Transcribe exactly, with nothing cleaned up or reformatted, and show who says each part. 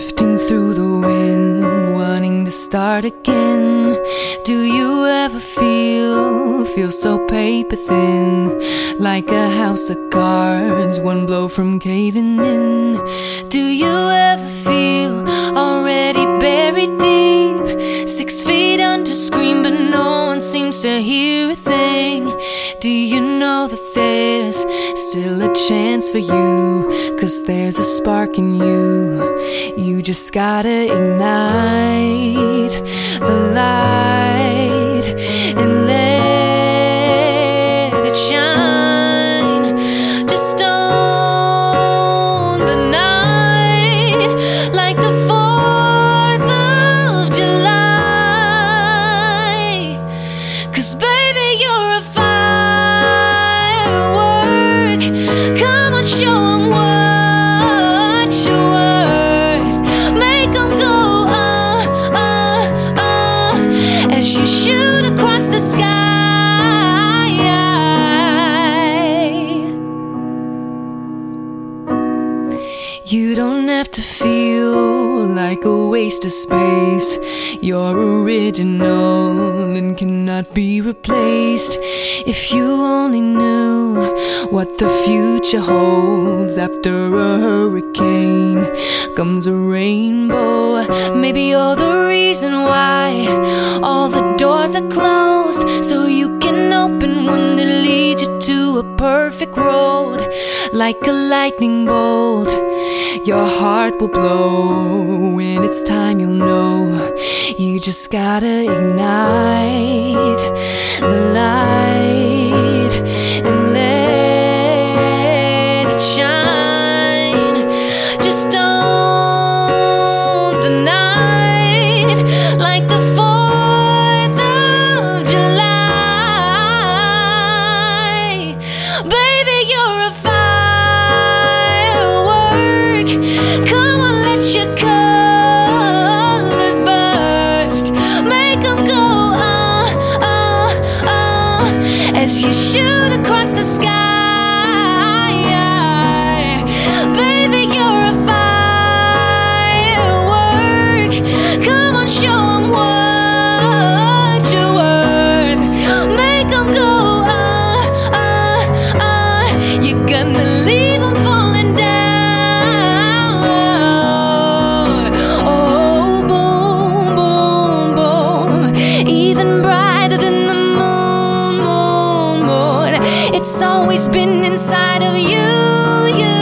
Speaker 1: drifting through the wind, wanting to start again. Do you ever feel, feel so paper thin, like a house of cards, one blow from caving in? Do you ever feel already buried deep, six feet under, scream but no one seems to hear a thing? Do you know that there's still a chance for you, 'cause there's a spark in you. You just gotta ignite the light and let it shine. Just on the night like the fourth of July. 'Cause baby, you're a firework. Come on, show 'em what you're worth. Make 'em go uh, uh, uh, as you shoot across the sky. You don't have to feel like a waste of space. You're original and cannot be replaced. If you only knew what the future holds. After a hurricane comes a rainbow. Maybe you're the reason why all the doors are closed, so you can open one that leads you to a perfect road. Like a lightning bolt, your heart will blow. When it's time, you'll know. You just gotta ignite the light and let it shine. Just on the night like the fourth of July. Baby, you're a firework. Come on, let your colors burst. Make 'em go uh, uh, uh, as you shoot across the sky. Baby, you're a firework. Come on, show 'em what you're worth. Make 'em go uh, uh, uh, you're gonna leave 'em falling down. Oh, boom, boom, boom. Even brighter than the moon, moon, moon. It's always been inside of you, you.